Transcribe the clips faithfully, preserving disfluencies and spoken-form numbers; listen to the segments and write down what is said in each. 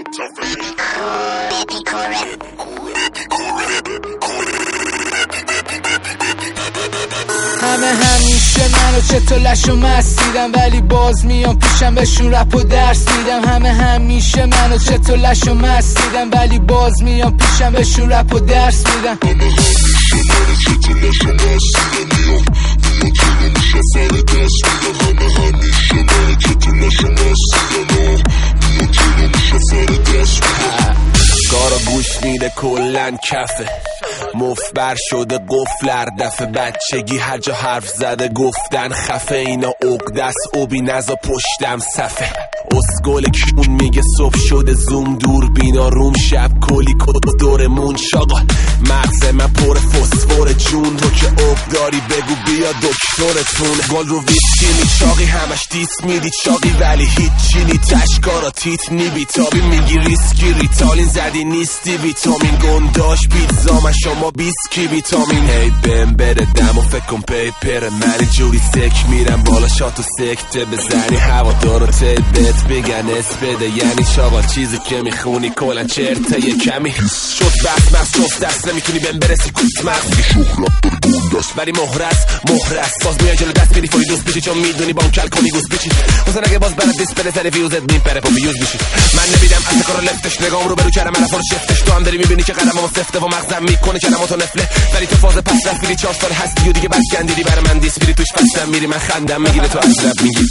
همه همیشه منو چطور لشو مست دیدم، ولی باز میام پیشم بهشون رپ و درس میدم. همه همیشه منو چطور لشو مست دیدم، ولی باز میام پیشم بهشون رپ و درس میدم. همه همیشه منو چطور لشو مست دیدم، میام میام جلو میشم سر دست میدم. همه همیشه منو چطور لشو مست دیدم، میام جلو میشم سر دست میدم. کارا گوش میده کلن کفه، مفبر شده قفلر دفه. بچگی هر جا حرف زده گفتن خفه، اینا عقدس اوبی نزا پشتم صفه. اسگل کون میگه صبح شده زوم دور بینا روم شب کلی کد دورمون شاغل. مغز من پر فسفور جون، تو که عقد داری بگو بیا دکترتون. گل رو ویسکی چاقی همش دیس میدی چاقی، ولی هیچی نی تشکارا تیت نی بیتابی. میگی ریسکی ریتالین زدی نیستی ویتامین، گنداش پیتزا من شما بیسکی ویتامین. هی بهم بره دم و فکر کن پیپره، من اینجوری سک میرم بالا شاتو سکته بزنی هوا دارو تبت بگن اس بده. یعنی چاقال چیزی که میخونی کلن چرته یه کمی شد بس مست جفت دست نمیتونی بهم برسی کوت مست. ولی مهرس مهرس باز میای جلو دست میری فوری دوست بشی، چون میدونی بانکل کنی گوز بچی. حسن اگه باز برد دیس بره سر ویوزت میپره پا ویوز بشی. من نمیدم از کارو لفتش نگام رو برو کردم من رو شفتش. تو هم داری میبینی که قدممو سفته و مغزم میکنه کلماتو نفله، ولی تو فاز پس رفتی چهار سال هستی و دیگه بس گندیدی برای من دیس میری توش فستم میری من خندم میگیره تو از رب میگی.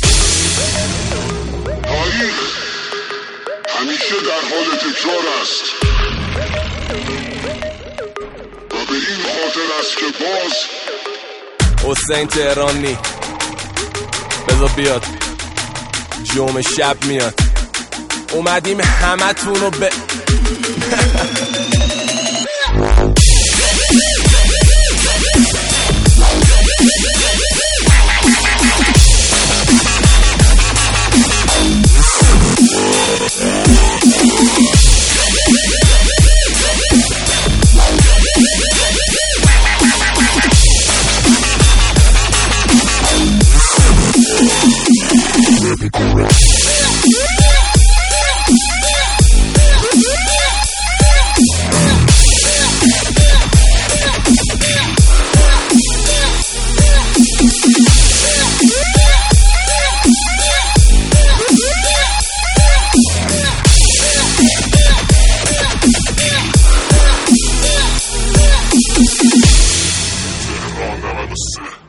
تاریخ همیشه در حال تکرار است و به این خاطر است که باز حسین تهرانی بذار بیاد جمعه شب میاد. اومدیم همه تونو به تهران نود و سه